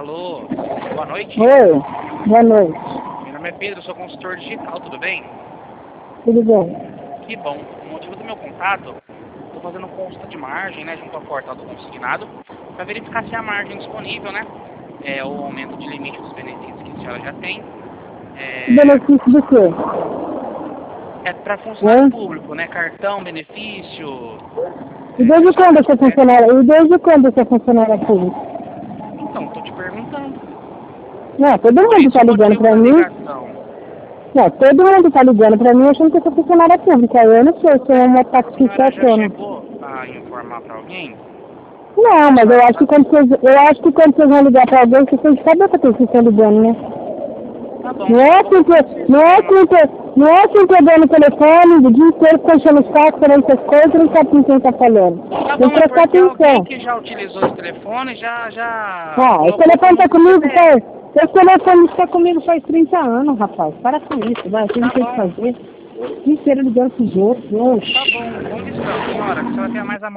Alô, boa noite. Oi, boa noite. Meu nome é Pedro, sou consultor digital, tudo bem? Tudo bem? Que bom. O motivo do meu contato, estou fazendo consulta de margem, né, junto ao portal do consignado, para verificar se a margem disponível, né, o aumento de limite dos benefícios que a senhora já tem. Benefício do quê? É para funcionário público, né, cartão, benefício. E desde quando você é funcionária? E desde quando você é funcionária pública? Então, estou te perguntando. Não, todo Por mundo isso tá o ligando motivo pra da mim. ligação. Não, todo mundo tá ligando pra mim achando que eu sou funcionária pública. Eu não sei se é uma A taxista senhora já autônoma. chegou a informar para alguém? Não, mas eu acho que quando vocês vão ligar pra alguém, vocês têm que saber pra quem vocês estão ligando, né? Tá bom. Não é assim pegando o telefone o dia inteiro, ficando enchendo o saco, falando essas coisas, não sabe com quem tá falando. Tá Tem bom, que é prestar porque alguém atenção. que já utilizou esse telefone já Ah, esse colocou telefone tá como comigo CPF. esse telefone está comigo faz 30 anos, rapaz. Para com isso, vai, você não Tá tem o que bom, fazer. O dia inteiro ligando pros outros, tá oxe. bom. Com licença, senhora, que a senhora tenha mais amor.